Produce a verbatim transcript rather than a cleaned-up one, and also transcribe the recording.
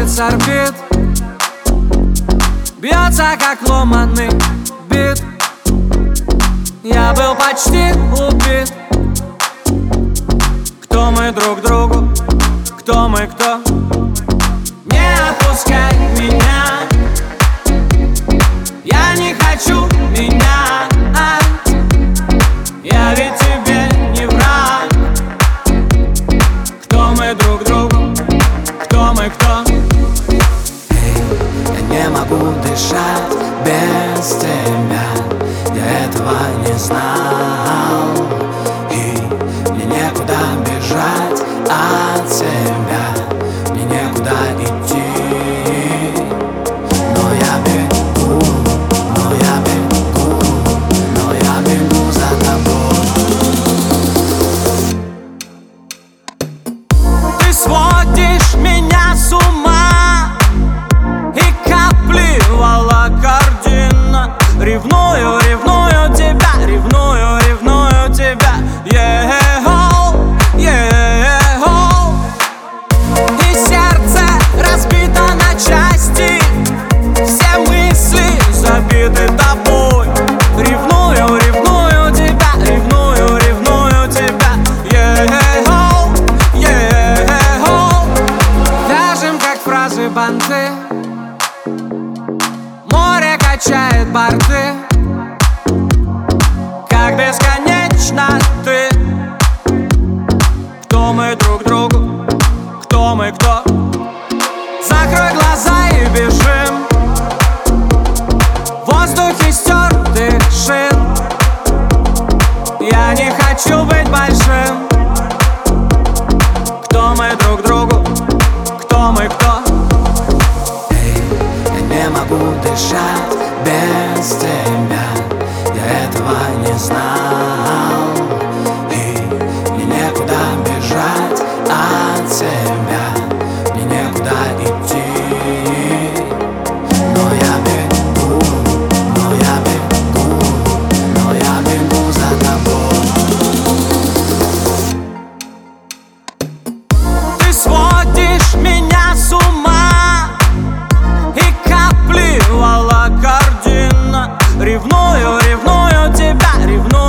сходит с орбит, бьется как ломаный бит. Я был почти убит. Кто мы друг другу? Кто мы, кто? Не отпускай меня, я не хочу меня. Я ведь тебе не враг. Кто мы друг другу? Кто мы, кто? Эй, я не могу дышать без тебя. Я этого не знал, и мне некуда бежать от тебя, мне некуда идти. Но я бегу, но я бегу, но я бегу за тобой. Ты сводишь меня с ума, и капли волокордина. Ревную, ревную тебя, ревную, ревную тебя. Yeah-ho, yeah-ho. И сердце разбито на части, все мысли забиты тобой. Ревную, ревную тебя, ревную, ревную тебя. Yeah-ho, yeah-ho. Вяжем, как фразы, банты. Море качает борты. Как бесконечно ты. Кто мы друг другу? Кто мы, кто? Закрой глаза и бежим. В воздухе стертых шин. Я не хочу быть большим. Кто мы друг другу? Кто мы, кто? Эй, я не могу дышать без тебя. Я этого не знал, и мне некуда бежать от тебя, мне некуда идти. Но я бегу, но я бегу, но я бегу за тобой. Ты сводишь меня с ума, и капли волокордина. Ревную, ревную тебя, ревную.